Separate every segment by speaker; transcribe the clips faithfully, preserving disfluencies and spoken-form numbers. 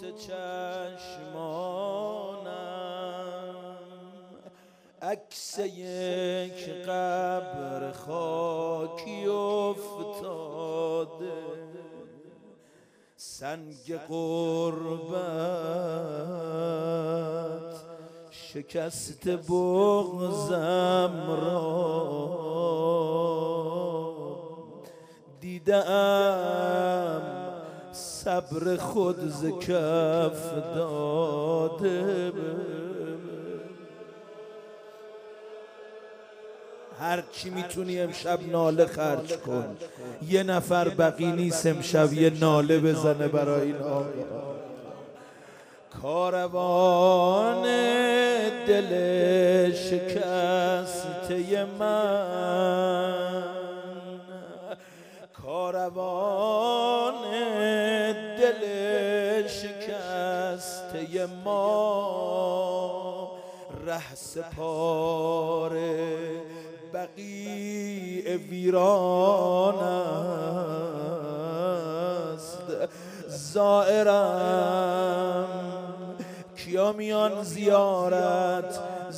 Speaker 1: چشمانم عکس یک قبر خاکی افتاده، سنگ غربت شکست بغضم را، دیدم صبر خود ز کف داده. هر چی میتونی امشب ناله خرج کن، یه نفر بقی نیست امشب یه ناله بزنه برای این آقا. کاروان دل شکسته من، کاروان دل شکسته ما، ره سپاره بقیع ویران است. زائرم کیا میان زیارت،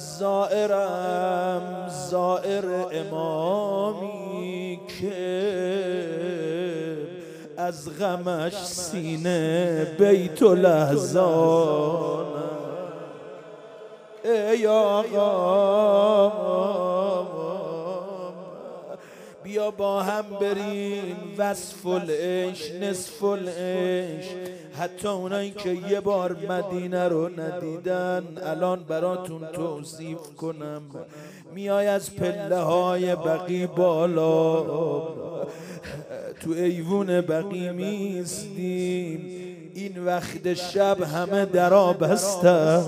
Speaker 1: زائرم زائر امامی که از غمش سینه بیت الاحزان. ای آقا بیا با هم بریم وصف العیش نصف العیش. حتی اونایی که یه بار مدینه رو ندیدن الان براتون توصیف کنم. میای از پله های بقی بالا، تو ایوون بقی میستیم، این وقت شب همه درا بسته،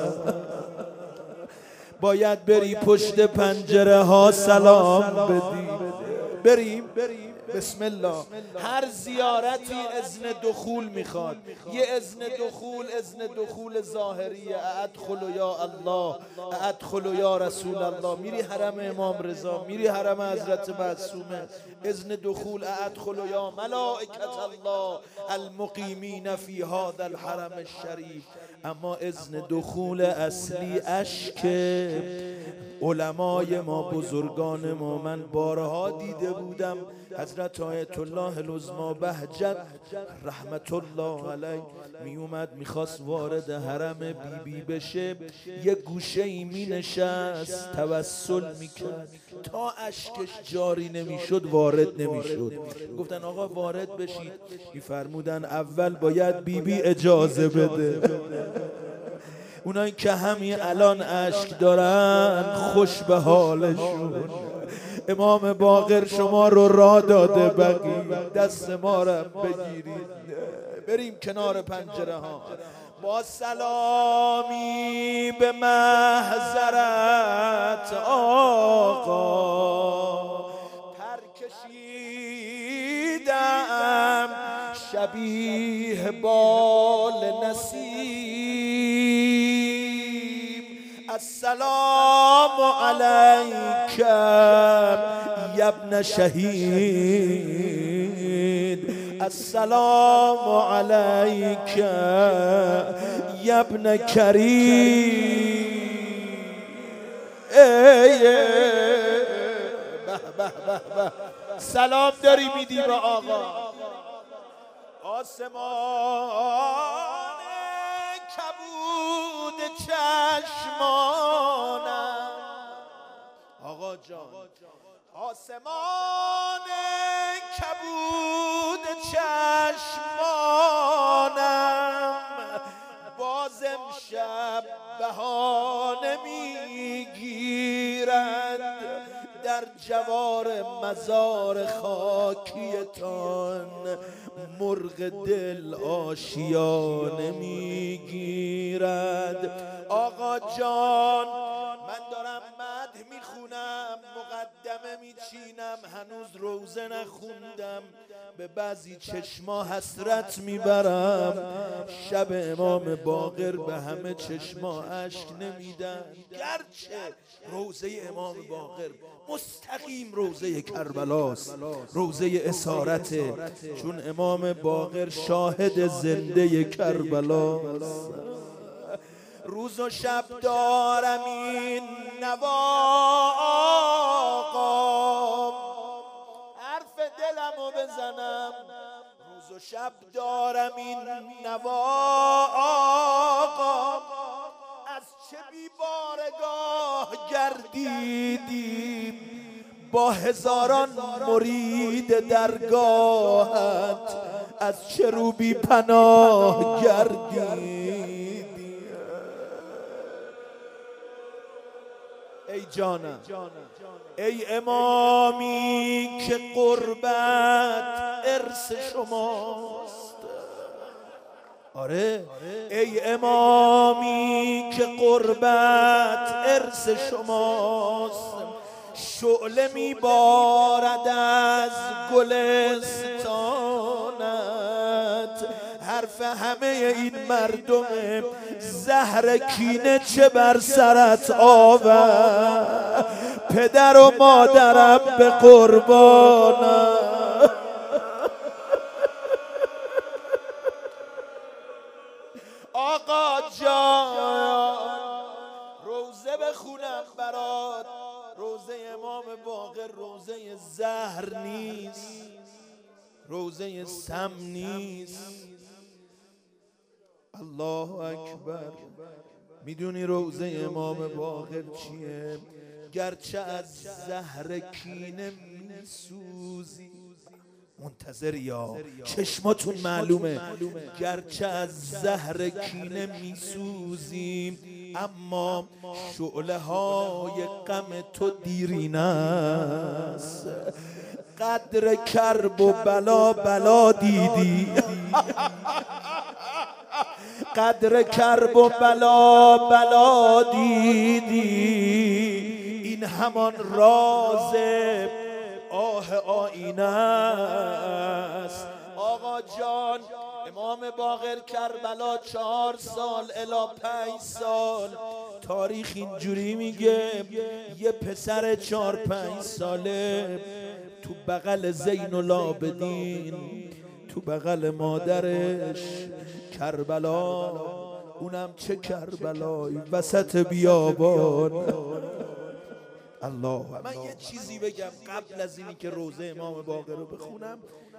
Speaker 1: باید بری پشت پنجره ها سلام بدی. بریم بسم الله. هر زیارتی اذن دخول میخواد، یه اذن دخول اذن دخول ظاهریه، ادخل یا الله، ادخل یا رسول الله. میری حرم امام رضا، میری حرم حضرت معصومه، اذن دخول ادخل یا ملائکت الله المقیمین فی هذا الحرم الشریف. اما اذن دخول اصلی اشک علمای ما، بزرگان ما. من بارها دیده بودم حضرت آیت الله العظمی بهجت رحمت الله علیه می اومد میخواست وارد حرم بی بی بشه، یه گوشه ای می نشست توسل میکرد، تا اشکش جاری نمیشد وارد نمیشد. گفتن آقا وارد بشید، میفرمودن اول باید بی بی اجازه بده. اونایی که همین الان اشک دارن خوش به حالشون. امام باقر شما رو راه داده بقی، دست ما رو بگیرید بریم کنار پنجره ها. با سلامی به محضرت آقا، پر کشیدم شبیه بال نسیم. السلام علیک یا ابن شهید، السلام علیک یا ابن کریم. ای به به به به سلام داری میدی به آقا. آسمان کبود چشمانم آقا جان، آسمان کبود چشمانم باز امشب بهانه میگیرد، در جوار مزار خاکیتان مرغ دل آشیانه میگیرد. آقا جان من دارم مدح میخونم میخونم، مقدمه میچینم، هنوز روزه نخوندم، به بعضی چشما حسرت میبرم. شب امام باقر به همه چشما اشک نمیدن، گرچه روزه امام باقر مستقیم روزه کربلاست، روزه اسارته، چون امام باقر شاهد زنده کربلاست. روز و شب دارم این نوا آقا، حرف دلمو بزنم. روز و شب دارم این نوا آقا، از چه بیبارگاه گردیدیم، با هزاران مرید درگاهت از چه رو بی پناه گردیدیم. ای جانم، ای امامی که قربت ارث شماست، آره ای امامی که قربت ارث شماست، شعله میبارد از گلستانت، حرف همه این مردم زهر کینه چه بر سرت آورد، پدر و مادرم به قربانم. آقا جان روزه بخونم برات، روزه امام باقر روزه زهر نیست، روزه سم نیست. الله اکبر. میدونی روزه امام باقر چیه؟ گرچه از زهر کینه میسوزی، منتظر یا چشماتون معلومه، گرچه از زهر کینه میسوزیم، اما شعله های غم تو دیرینه است. قدر کرب و بلا بلا دیدی، قدر کرب و بلا بلا دیدی، این همان راز آه آینه است. آقا جان امام باقر کربلا چهار سال الی پنج سال، تاریخ اینجوری میگه یه پسر چهار پنج ساله تو بغل زین العابدین، تو بغل مادرش کربلا، اونم چه کربلایی وسط بیابان. الله. من یه چیزی بگم قبل از اینی که روزه امام باقر رو بخونم.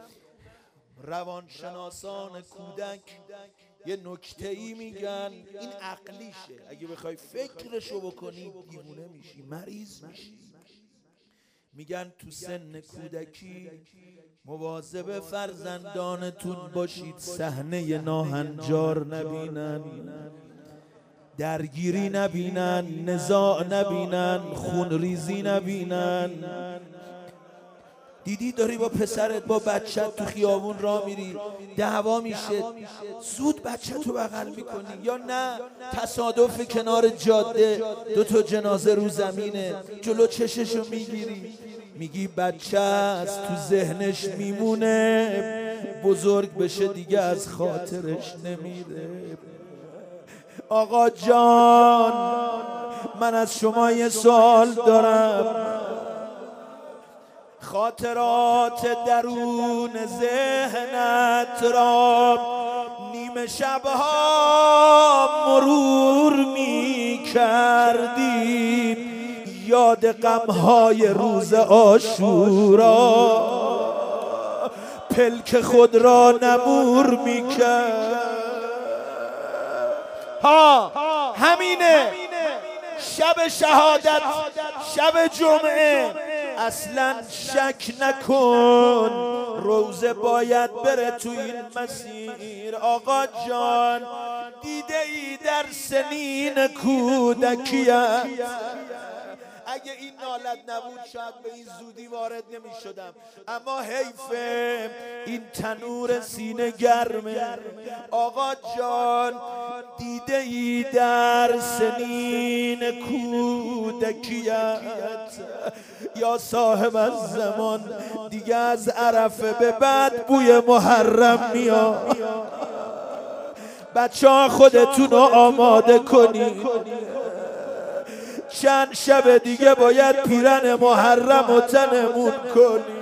Speaker 1: روانشناسان کودک یه نکته‌ای میگن، این عقلیشه، اگه بخوای فکرشو بکنی دیوونه میشی، مریض میشی. میگن تو سن کودکی مواظب فرزندانتون باشید صحنه ناهنجار نبینن، درگیری نبینن، نزاع نبینن، خونریزی نبینن. دیدی داری با پسرت با بچت تو خیابون راه میری، دعوا میشه، زود بچه تو بغل میکنی، یا نه تصادف کنار جاده دو تا جنازه رو زمینه، جلو چششو میگیری، میگی بچه است، تو ذهنش میمونه، بزرگ بشه دیگه از خاطرش نمیره. آقا جان من از شما یه سوال دارم، خاطرات درون ذهنت را نیمه شبها مرور می کردی، یاد غمهای روز عاشورا پلک خود را نمور می کرد. ها همینه، شب شهادت، شب جمعه، اصلا شک نکن روزه باید بره تو این مسیر. آقا جان دیده ای در سنین کودکیت، اگه این نالت نبود شاید به این زودی وارد نمی شدم، اما حیفه این تنور سینه گرمه. آقا جان دیده ای در سنین کودکیت یا صاحب الزمان دیگه از عرفه به بعد بوی محرم میاد. بچه ها خودتون رو آماده کنید، چند شب دیگه باید پیرن محرم و تنمون کنید.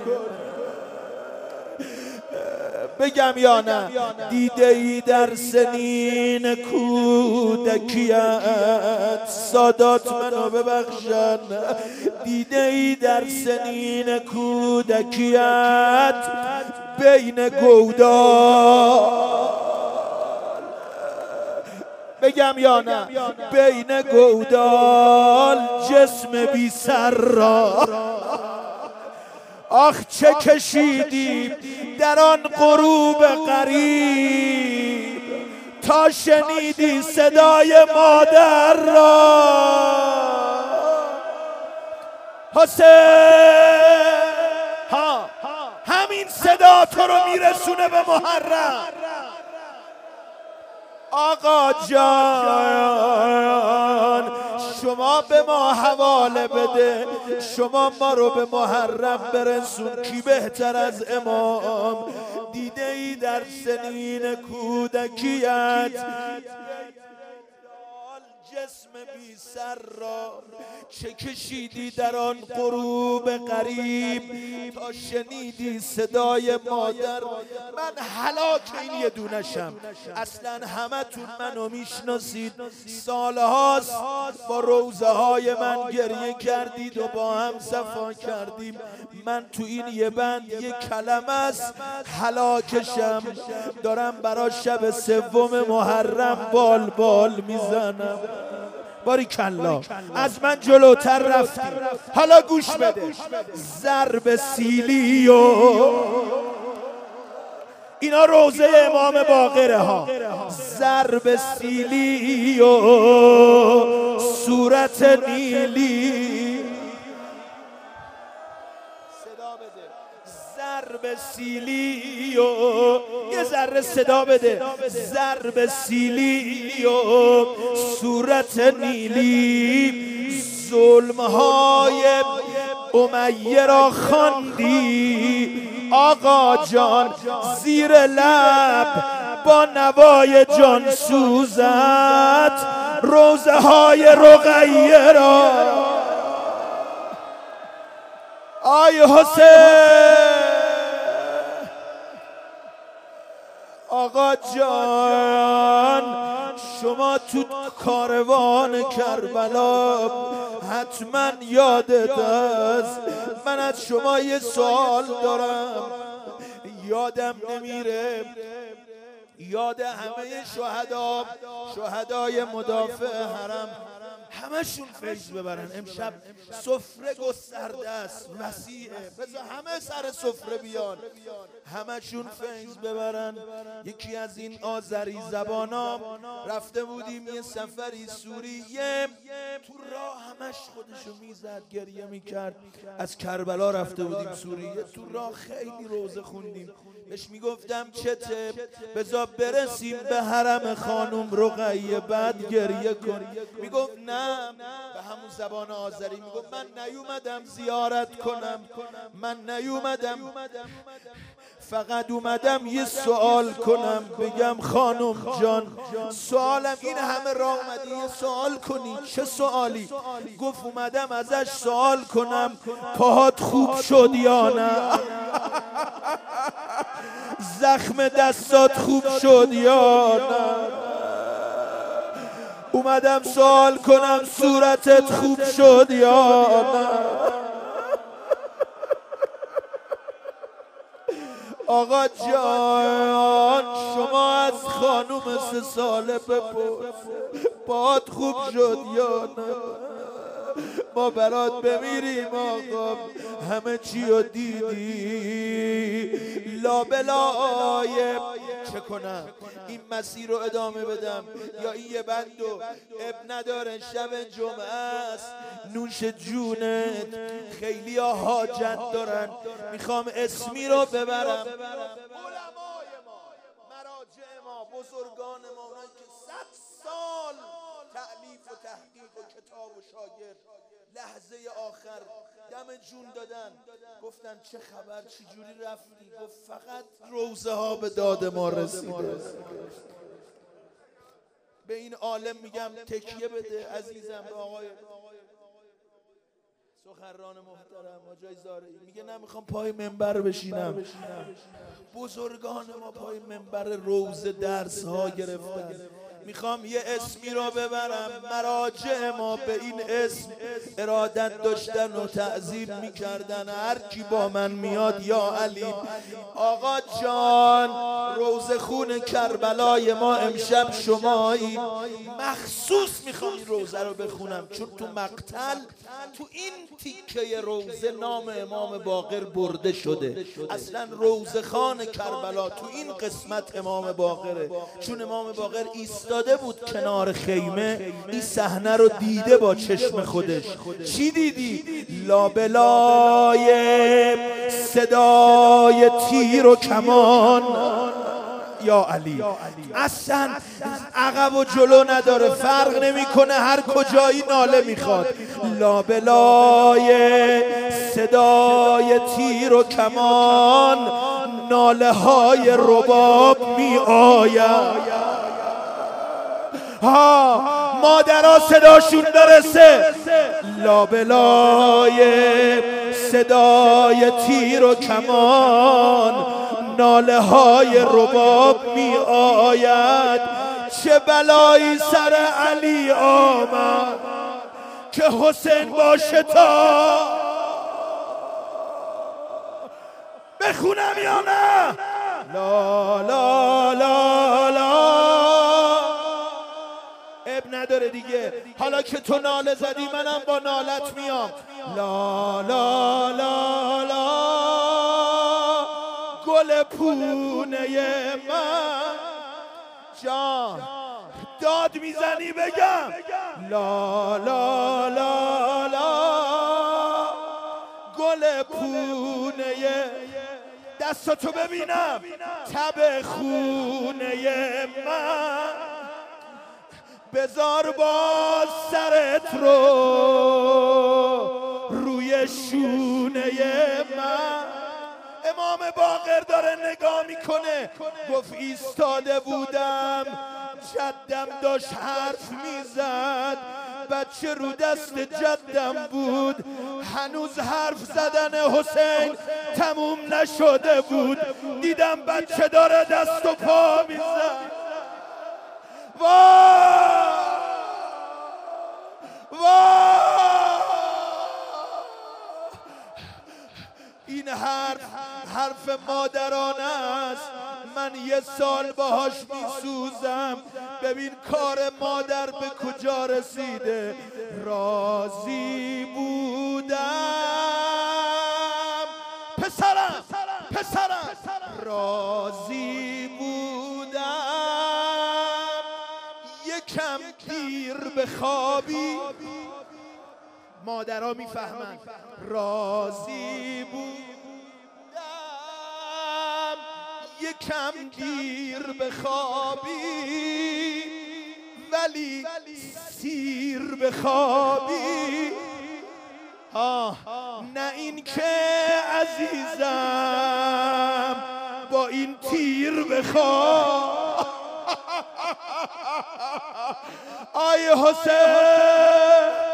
Speaker 1: بگم یا نه؟ دیده ای در سنین کودکیت، سادات منو ببخشن، دیده ای در سنین کودکیت بین گودال، بگم یا نه؟ بین گودال جسم بی سر را آخ چه کشیدیم در آن غروب غریب تا شنیدی صدای مادر را. حسین ها همین صدا تو رو میرسونه به محرم. آقا جان شما به ما حواله بده، شما ما رو به محرم برسون. کی بهتر از امام؟ دیده ای در سنین کودکیت جسم بی سر را چه کشیدی در آن غروب غریب تا شنیدی صدای مادر. من هلاک این یه دونشم، اصلا همه تون منو میشناسید، سالهاست با روزه های من گریه کردید و با هم صفا کردیم. من تو این یه بند یه کلمه است هلاکشم، دارم برای شب سوم محرم بال بال میزنم. باری کلا از من جلوتر رفتی. حالا گوش بده، ضرب سیلی و اینا روزه امام باقره ها، ضرب سیلی و صورت نیلی، ضرب سیلی و یه ذره صدا بده، ضرب سیلی و صورت نیلی، ظلمهای امیه را خواندی آقا جان زیر لب با نوای جان سوزت، روزه های رقیه را. آی حسین آقا جان شما تو کاروان کربلا حتما یادت است. من از شما یه سوال دارم، یادم نمیره یاد همه شهدا، شهدای مدافع حرم، همشون فیض ببرن. امشب سفره گسترده است، وسیعه، بذار همه سر سفره بیان، همشون فیض ببرن. یکی از این آذری زبانا رفته بودیم یه سفری سوریه، تو راه همش خودشو میزد گریه میکرد. از کربلا رفته بودیم سوریه، تو راه خیلی روزه خوندیم. بهش میگفتم چته، بذار برسیم به حرم خانم رقیه بعد گریه کن. میگفت نه، به همون زبان آذری میگفت من نیومدم زیارت کنم، من نیومدم، فقط اومدم یه سوال کنم. بگم خانم جان سوالم این همه راه اومدی یه سوال کنی، چه سوالی؟ گفت اومدم ازش سوال کنم پاهات خوب شد یا نه، زخم دستات خوب شد یا نه، اومدم سوال کنم صورتت خوب شد یا نه. آقا جان شما از خانوم سه ساله بپرس پاهات خوب شد یا نه، ما برات بمیریم آقا. همه چی رو دیدی، لابلای چه کنم؟ این مسیر رو ادامه بدم یا این یه بندو اب نداره؟ شب جمعه است، نوش جونت، خیلی ها حاجت دارن. میخوام اسمی رو ببرم، علمای ما، مراجع ما، بزرگان ما، اونایی که صد سال تألیف و تحقیق و کتاب و شاگرد، لحظه آخر دم جون دادن، گفتن چه خبر چی جوری رفتی؟ گفت فقط روزه ها به داد ما رسیده. به این عالم میگم تکیه بده عزیزم، به آقای سخنران محترم حاجی زارعی، میگه نمیخوام پای منبر بشینم. بزرگان ما پای منبر روزه درس ها گرفتن. میخوام یه اسمی را ببرم، مراجع ما به این اسم ارادت داشتن و تعظیم میکردن. هر کی با من میاد یا علی آقا جان، روزه خون کربلای ما امشب شمایی. مخصوص میخوام این روزه رو بخونم چون تو مقتل تو این تیکه روزه نام امام باقر برده شده. اصلا روزه خان کربلا تو این قسمت امام باقره، چون امام باقر ایستاده بود کنار خیمه، این صحنه رو دیده با چشم خودش. چی دیدی؟ لابلای صدای تیر و کمان یا علی، اصلا عقب و جلو نداره، فرق نمیکنه، هر کجایی ناله میخواد. لابلای صدای تیر و کمان ناله های رباب می آید. ها مادرها صداشون برسه، لابلای صدای تیر و کمان ناله های رباب می آید. چه بلایی سر علی آمد که حسین باشه تا بخونم یا نه؟ لا لا لا لا اب نداره دیگه، حالا که تو ناله زدی منم با نالت میام. لا لا لا لا گل پونه من جان، داد میزنی بگم لا لا لا لا گل پونه، دستاتو ببینم، تب خونه من، بذار باز سرت رو روی شونه من. امام باقر داره نگاه میکنه، گفت ایستاده بودم جدم داشت حرف میزد، بچه رو دست جدم بود، هنوز حرف زدن حسین تموم نشده بود، دیدم بچه داره دست و پا میزد. وای وای، این حرف حرف مادرانه است، من یه سال باهاش میسوزم. ببین کار مادر به کجا رسیده. راضی بودم پسرم پسرم راضی بودم یکم دیر به خوابی. مادرها میفهمن. راضی بودم یکم دیر به خوابی، ولی سیر به خوابی. آه نه این که عزیزم با این تیر بخواب. آی حسین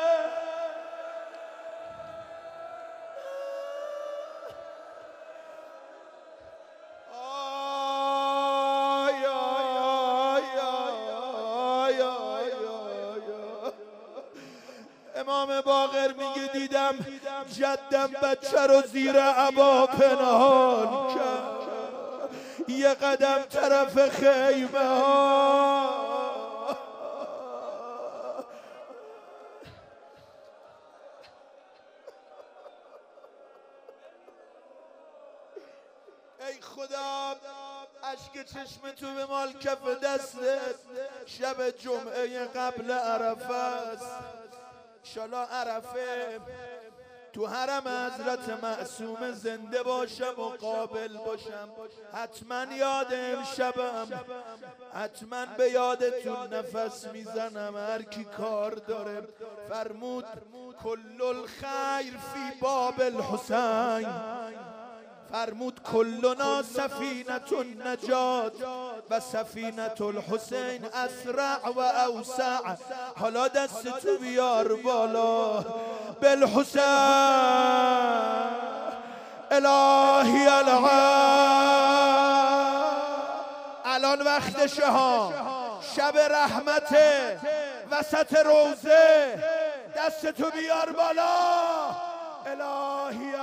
Speaker 1: امام باقر میگه دیدم جدم بچه رو زیر عبا پنهان کرد، یه قدم طرف خیمه ها. ای خدا اشک چشم تو به مال کف دستت، شب جمعه قبل عرفه است. انشالله عرفه تو حرم حضرت معصوم زنده باشم و قابل باشم، حتما یاد امشبم، حتما به یادتون نفس میزنم. هر کی کار داره فرمود کل الخیر فی باب الحسین، فرمود کلنا سفینة النجات و سفینة الحسین اسرع و اوسع. حالا دست تو بیار بالا بالحسین الهی العالم. الان وقتشه ها، شب رحمته، وسط روزه، دست تو بیار بالا الهی